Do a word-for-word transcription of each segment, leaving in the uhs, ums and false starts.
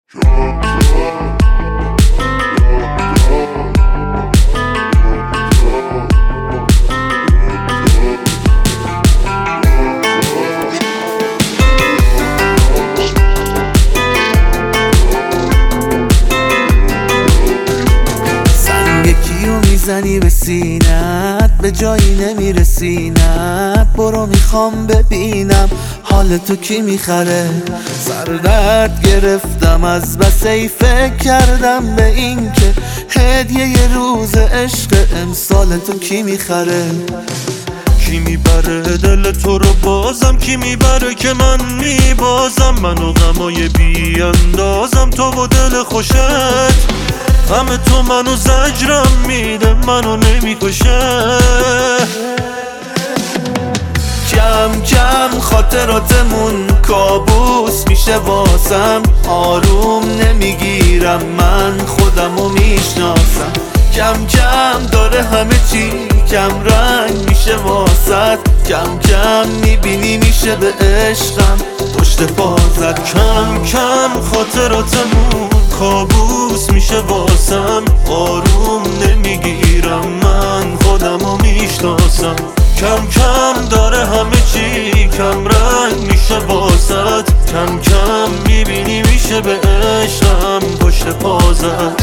زنی به سینت به جایی نمیرسینت، برو میخوام ببینم حال تو کی میخره. سردرد گرفتم از بس ای فکر کردم به این که هدیه ی روز عشق امسال تو کی میخره. کی میبره دل تو رو بازم، کی میبره که من میبازم، من و غمای بی اندازم تو و دل خوشت. غم تو منو زجرم میده منو نمیکشه. کم کم خاطراتمون کابوس میشه واسم، آروم نمیگیرم من خودمو میشناسم. کم کم داره همه چی کم رنگ میشه واسد، کم کم میبینی میشه به عشقم پشت پازد. کم کم خاطراتمون کابوس میشه واسم، آروم نمیگیرم من خودمو میشناسم. کم کم داره همه چی کم رنگ میشه واسد، کم کم میبینی میشه به عشقم پشت پازد.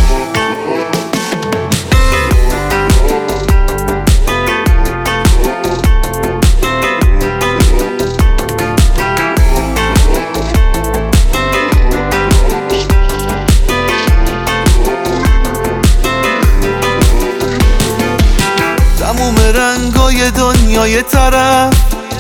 تموم رنگای دنیای طرف،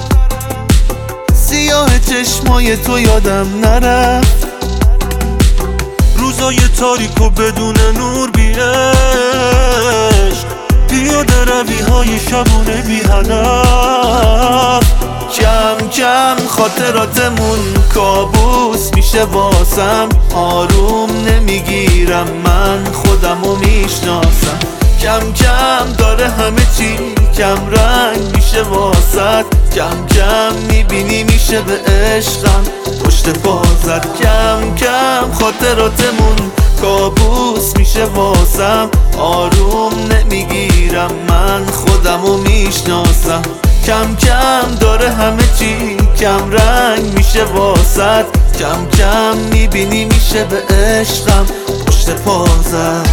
سیاه چشمای تو یادم نرفت. روزای تاریک و بدون نور بی عشق، پیاده روی های شبونه بی هدف. کم کم خاطراتمون کابوس میشه واسم، آروم نمیگیرم من خودمو میشناسم. کم کم داره همه چی کم رنگ میشه واسد، کم کم میبینی میشه به عشقم پشت پازد. کم کم خاطراتمون کابوس میشه واسم، آروم نمیگیرم من خودمو میشناسم. کم کم داره همه چی کم رنگ میشه واسد، کم کم میبینی میشه به عشقم پشت پازد.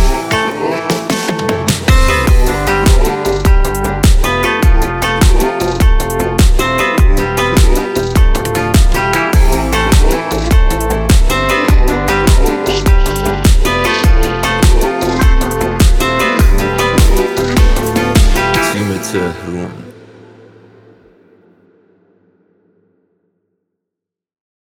تیم تهران.